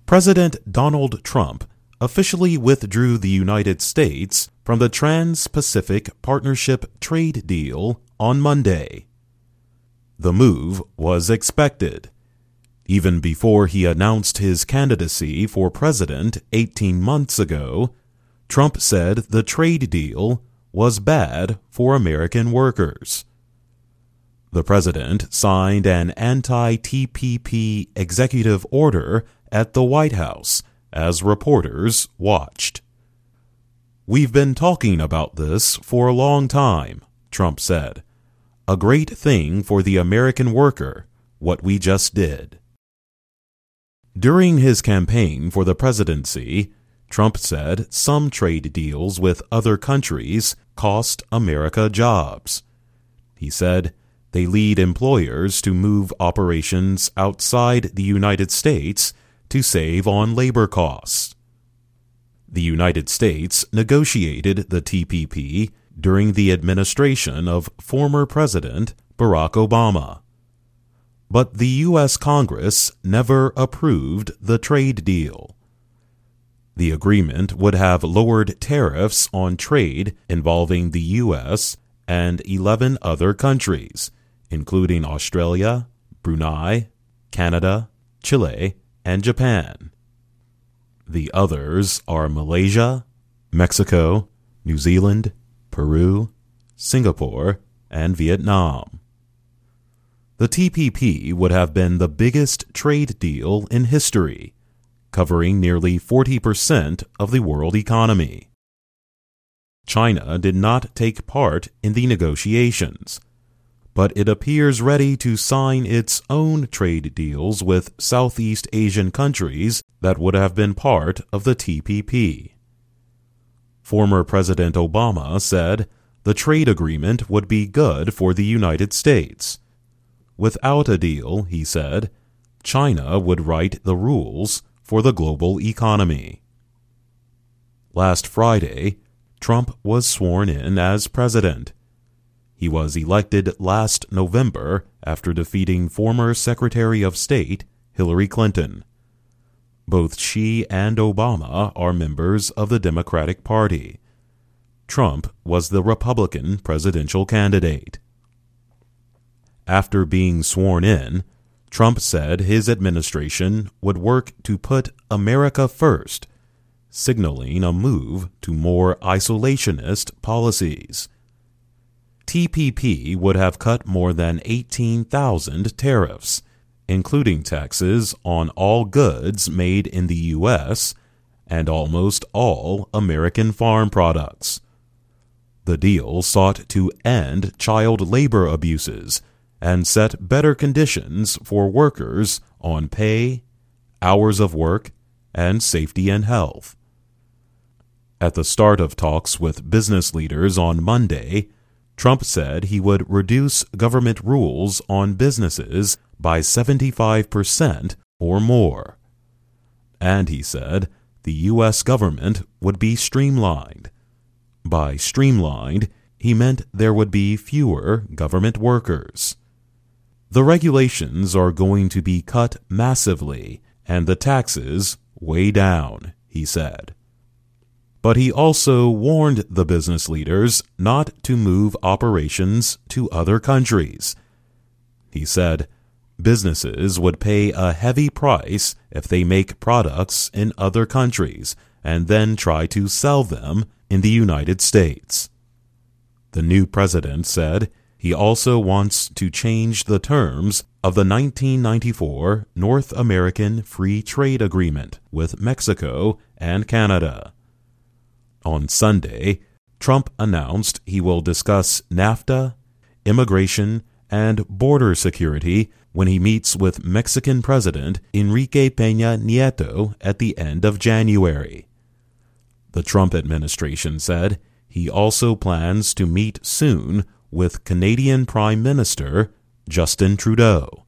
President Donald Trump officially withdrew the United States from the Trans-Pacific Partnership trade deal on Monday. The move was expected. Even before he announced his candidacy for president 18 months ago, Trump said the trade deal was bad for American workers. The president signed an anti-TPP executive order at the White House as reporters watched. "We've been talking about this for a long time," Trump said. "A great thing for the American worker, what we just did." During his campaign for the presidency, Trump said some trade deals with other countries cost America jobs. He said they lead employers to move operations outside the United States to save on labor costs. The United States negotiated the TPP during the administration of former President Barack Obama. But the U.S. Congress never approved the trade deal. The agreement would have lowered tariffs on trade involving the U.S. and 11 other countries, including Australia, Brunei, Canada, Chile, and Japan. The others are Malaysia, Mexico, New Zealand, Peru, Singapore, and Vietnam. The TPP would have been the biggest trade deal in history, covering nearly 40% of the world economy. China did not take part in the negotiations, but it appears ready to sign its own trade deals with Southeast Asian countries that would have been part of the TPP. Former President Obama said the trade agreement would be good for the United States. Without a deal, he said, China would write the rules for the global economy. Last Friday, Trump was sworn in as president. He was elected last November after defeating former Secretary of State Hillary Clinton. Both she and Obama are members of the Democratic Party. Trump was the Republican presidential candidate. After being sworn in, Trump said his administration would work to put America first, signaling a move to more isolationist policies. TPP would have cut more than 18,000 tariffs, including taxes on all goods made in the U.S. and almost all American farm products. The deal sought to end child labor abuses and set better conditions for workers on pay, hours of work, and safety and health. At the start of talks with business leaders on Monday, Trump said he would reduce government rules on businesses by 75% or more. And he said the U.S. government would be streamlined. By streamlined, he meant there would be fewer government workers. The regulations are going to be cut massively and the taxes way down, he said. But he also warned the business leaders not to move operations to other countries. He said businesses would pay a heavy price if they make products in other countries and then try to sell them in the United States. The new president said he also wants to change the terms of the 1994 North American Free Trade Agreement with Mexico and Canada. On Sunday, Trump announced he will discuss NAFTA, immigration, and border security when he meets with Mexican President Enrique Peña Nieto at the end of January. The Trump administration said he also plans to meet soon with Canadian Prime Minister Justin Trudeau.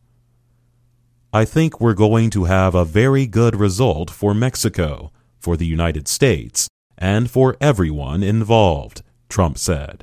"I think we're going to have a very good result for Mexico, for the United States, and for everyone involved," Trump said.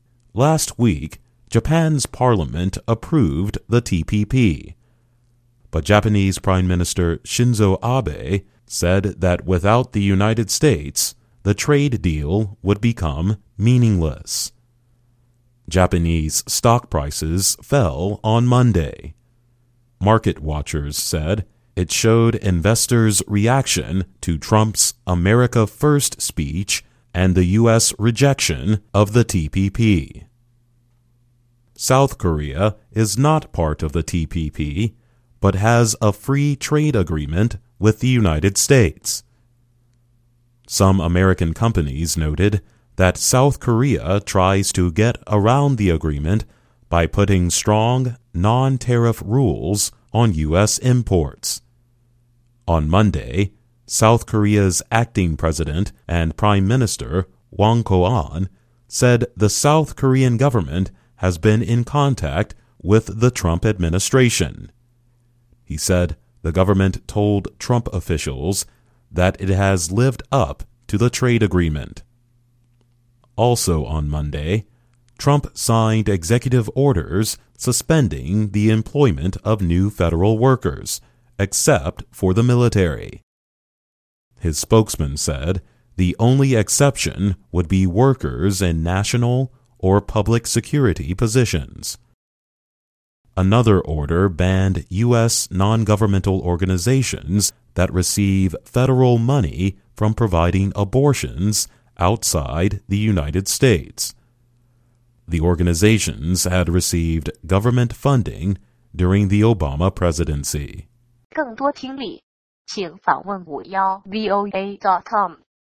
Last week, Japan's parliament approved the TPP. But Japanese Prime Minister Shinzo Abe said that without the United States, the trade deal would become meaningless. Japanese stock prices fell on Monday. Market watchers said it showed investors' reaction to Trump's America First speech and the U.S. rejection of the TPP. South Korea is not part of the TPP, but has a free trade agreement with the United States. Some American companies noted that South Korea tries to get around the agreement by putting strong, non-tariff rules on U.S. imports. On Monday, South Korea's acting president and prime minister, Won Ko-an, said the South Korean government has been in contact with the Trump administration. He said the government told Trump officials that it has lived up to the trade agreement. Also on Monday, Trump signed executive orders suspending the employment of new federal workers, except for the military. His spokesman said the only exception would be workers in national or public security positions. Another order banned U.S. non-governmental organizations that receive federal money from providing abortions outside the United States. The organizations had received government funding during the Obama presidency. 更多听力，请访问51voa.com。